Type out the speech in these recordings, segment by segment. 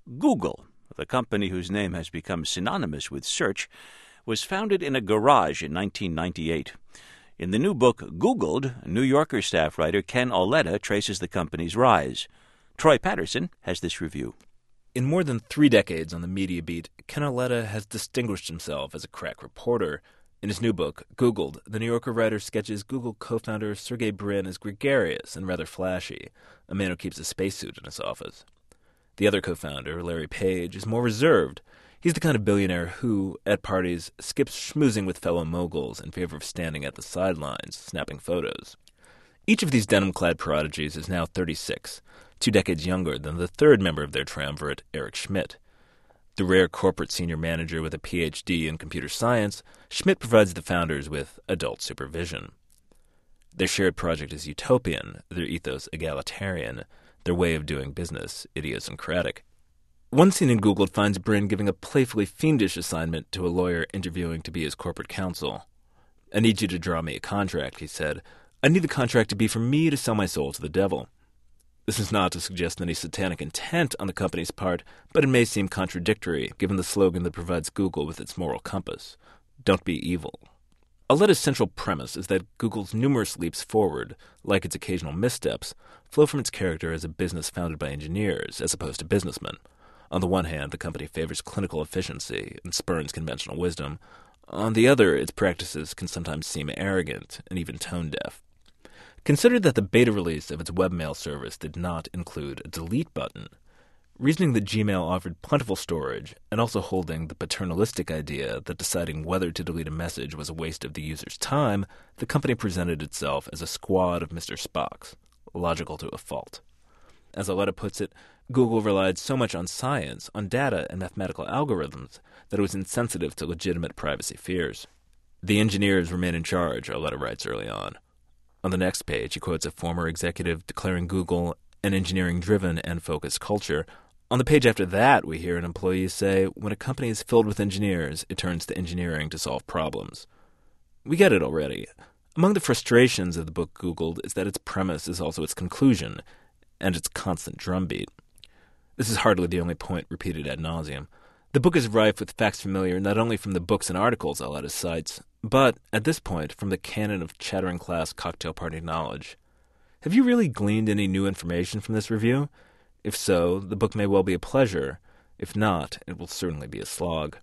Google, the company whose name has become synonymous with search, was founded in a garage in 1998. In the new book, Googled, New Yorker staff writer Ken Auletta traces the company's rise. Troy Patterson has this review. In more than 3 decades on the media beat, Ken Auletta has distinguished himself as a crack reporter. In his new book, Googled, the New Yorker writer sketches Google co-founder Sergey Brin as gregarious and rather flashy, a man who keeps a spacesuit in his office. The other co-founder, Larry Page, is more reserved. He's the kind of billionaire who, at parties, skips schmoozing with fellow moguls in favor of standing at the sidelines, snapping photos. Each of these denim-clad prodigies is now 36, 2 decades younger than the third member of their triumvirate, Eric Schmidt. The rare corporate senior manager with a Ph.D. in computer science, Schmidt provides the founders with adult supervision. Their shared project is utopian, their ethos egalitarian, their way of doing business idiosyncratic. One scene in Googled finds Brin giving a playfully fiendish assignment to a lawyer interviewing to be his corporate counsel. "I need you to draw me a contract," he said. "I need the contract to be for me to sell my soul to the devil." This is not to suggest any satanic intent on the company's part, but it may seem contradictory, given the slogan that provides Google with its moral compass: don't be evil. Auletta's central premise is that Google's numerous leaps forward, like its occasional missteps, flow from its character as a business founded by engineers, as opposed to businessmen. On the one hand, the company favors clinical efficiency and spurns conventional wisdom. On the other, its practices can sometimes seem arrogant and even tone-deaf. Consider that the beta release of its webmail service did not include a delete button. Reasoning that Gmail offered plentiful storage, and also holding the paternalistic idea that deciding whether to delete a message was a waste of the user's time, the company presented itself as a squad of Mr. Spocks, logical to a fault. As Auletta puts it, Google relied so much on science, on data and mathematical algorithms, that it was insensitive to legitimate privacy fears. "The engineers remain in charge," Auletta writes early on. On the next page, he quotes a former executive declaring Google an engineering-driven and focused culture. On the page after that, we hear an employee say, when a company is filled with engineers, it turns to engineering to solve problems. We get it already. Among the frustrations of the book Googled is that its premise is also its conclusion, and its constant drumbeat. This is hardly the only point repeated ad nauseum. The book is rife with facts familiar not only from the books and articles Auletta cites, but, at this point, from the canon of chattering class cocktail party knowledge. Have you really gleaned any new information from this review? If so, the book may well be a pleasure. If not, it will certainly be a slog.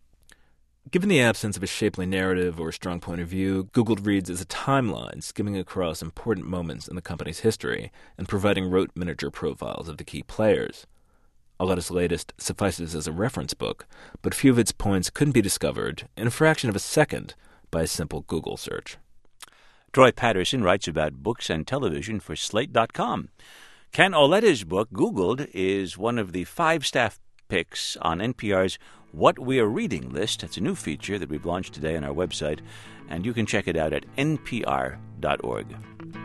Given the absence of a shapely narrative or a strong point of view, Googled reads as a timeline skimming across important moments in the company's history and providing rote miniature profiles of the key players. Auletta's latest suffices as a reference book, but few of its points couldn't be discovered in a fraction of a second by a simple Google search. Troy Patterson writes about books and television for Slate.com. Ken Auletta's book, Googled, is one of the 5 staff picks on NPR's What We Are Reading list. It's a new feature that we've launched today on our website, and you can check it out at npr.org.